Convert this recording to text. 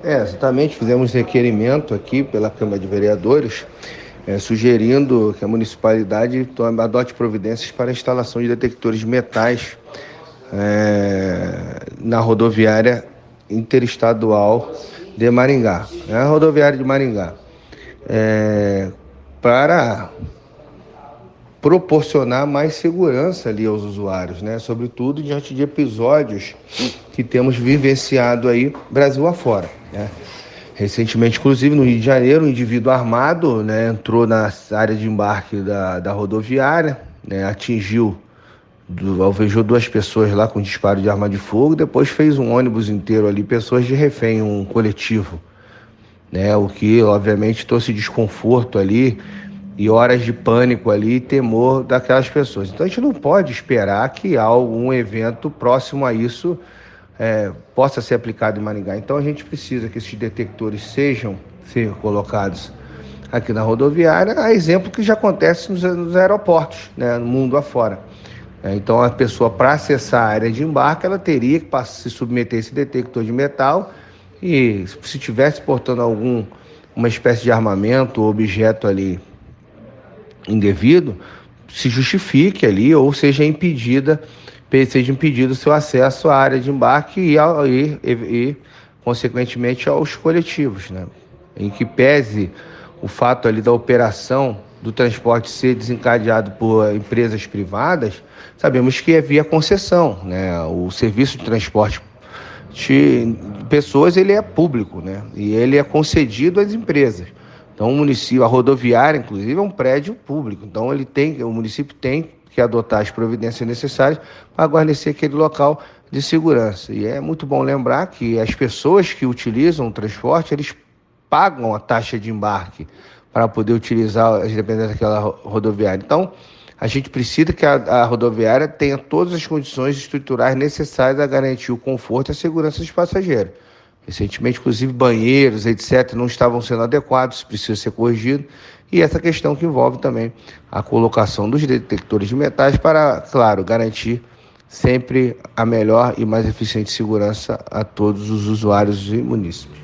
Exatamente, fizemos requerimento aqui pela Câmara de Vereadores, sugerindo que a municipalidade adote providências para a instalação de detectores de metais na rodoviária interestadual de Maringá, a rodoviária de Maringá, para proporcionar mais segurança ali aos usuários, né? Sobretudo diante de episódios que temos vivenciado aí Brasil afora, né? Recentemente, inclusive, no Rio de Janeiro, um indivíduo armado, né, entrou na área de embarque da rodoviária, né, alvejou duas pessoas lá com disparo de arma de fogo, depois fez um ônibus inteiro ali, pessoas de refém, um coletivo, né, o que, obviamente, trouxe desconforto ali e horas de pânico ali, temor daquelas pessoas. Então, a gente não pode esperar que algum evento próximo a isso possa ser aplicado em Maringá. Então a gente precisa que esses detectores sejam colocados aqui na rodoviária, a exemplo que já acontece nos aeroportos, né, no mundo afora. Então a pessoa, para acessar a área de embarque, ela teria que se submeter a esse detector de metal e, se estivesse portando uma espécie de armamento ou objeto ali indevido, se justifique ali ou seja impedido o seu acesso à área de embarque e consequentemente, aos coletivos, né? Em que pese o fato ali da operação do transporte ser desencadeado por empresas privadas, sabemos que é via concessão, né? O serviço de transporte de pessoas, ele é público, né? E ele é concedido às empresas. Então, o município, a rodoviária, inclusive, é um prédio público. Então, o município tem que adotar as providências necessárias para guarnecer aquele local de segurança. E é muito bom lembrar que as pessoas que utilizam o transporte, eles pagam a taxa de embarque para poder utilizar, dependendo daquela rodoviária. Então, a gente precisa que a rodoviária tenha todas as condições estruturais necessárias a garantir o conforto e a segurança dos passageiros. Recentemente, inclusive, banheiros, etc., não estavam sendo adequados, isso precisa ser corrigido. E essa questão que envolve também a colocação dos detectores de metais para, claro, garantir sempre a melhor e mais eficiente segurança a todos os usuários e munícipes.